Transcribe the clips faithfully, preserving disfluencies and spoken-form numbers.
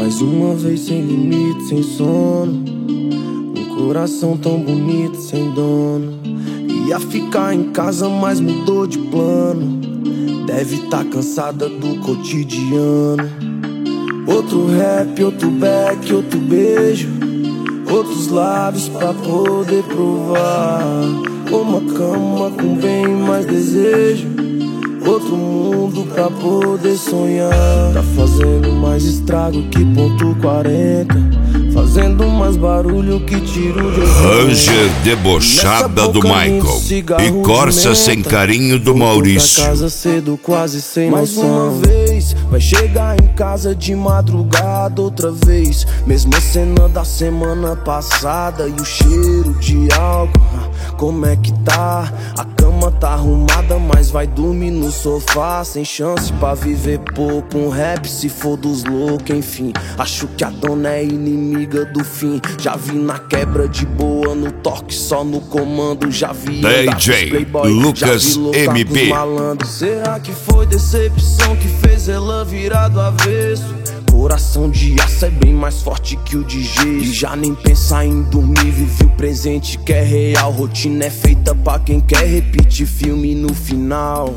Mais uma vez sem limite, sem sono. Um coração tão bonito, sem dono. Ia ficar em casa, mas mudou de plano. Deve tá cansada do cotidiano. Outro rap, outro back, outro beijo. Outros lábios pra poder provar. Uma cama com bem mais desejo. Outro mundo pra poder sonhar. Tá fazendo mais estrago que ponto quarenta. Fazendo mais barulho que tiro de Ranger debochada do Michael e Corsa sem carinho do Maurício. Casa cedo, quase sem mais noção. Uma vez vai chegar em casa de madrugada outra vez. Mesma cena da semana passada e o cheiro de álcool. Como é que tá? A cama tá arrumada, mas vai dormir no sofá. Sem chance pra viver pouco. Um rap se for dos loucos, enfim. Acho que a dona é inimiga do fim. Já vi na quebra de boa, no toque só no comando. Já vi D J Playboy, Lucas M P. Será que foi decepção que fez ela virar do avesso? Coração de aço é bem mais forte que o de gesso. E já nem pensar em dormir, vive o presente que é real. Rotina é feita pra quem quer repetir filme no final.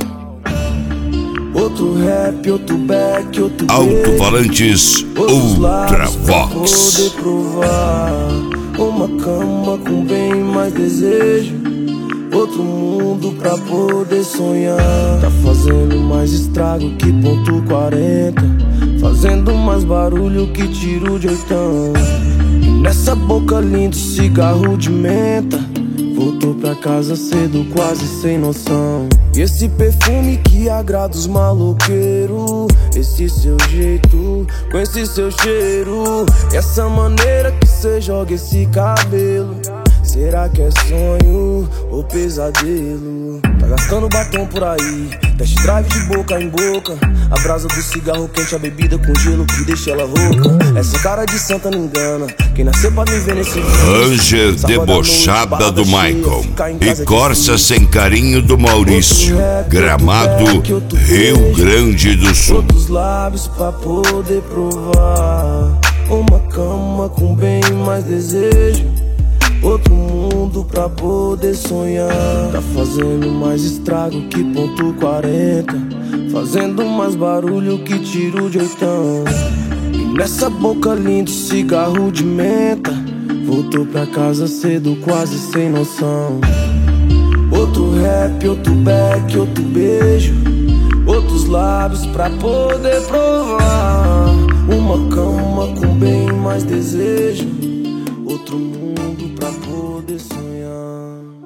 Outro rap, outro back, outro Alto-falantes Ultravox. Poder provar. Uma cama com bem mais desejo. Outro mundo pra poder sonhar. Tá fazendo mais estrago que ponto quarenta. Fazendo mais barulho que tiro de oitão. E nessa boca lindo cigarro de menta. Voltou pra casa cedo, quase sem noção. E esse perfume que agrada os maloqueiros. Esse seu jeito, com esse seu cheiro. E essa maneira que cê joga esse cabelo. Será que é sonho ou pesadelo? Tá gastando batom por aí, test drive de boca em boca. A brasa do cigarro quente, a bebida com gelo que deixa ela rouca. Essa cara de santa não engana, quem nasceu pra me ver nesse Ranger debochada do Michael e Corsa sem carinho do Maurício. Gramado, Rio Grande do Sul. Outros lábios pra poder provar. Uma cama com bem mais desejo. Outro mundo pra poder sonhar. Tá fazendo mais estrago que ponto quarenta. Fazendo mais barulho que tiro de oitão. E nessa boca lindo cigarro de menta. Voltou pra casa cedo, quase sem noção. Outro rap, outro back, outro beijo. Outros lábios pra poder provar. Uma cama com bem mais desejo. Outro mundo pra poder sonhar.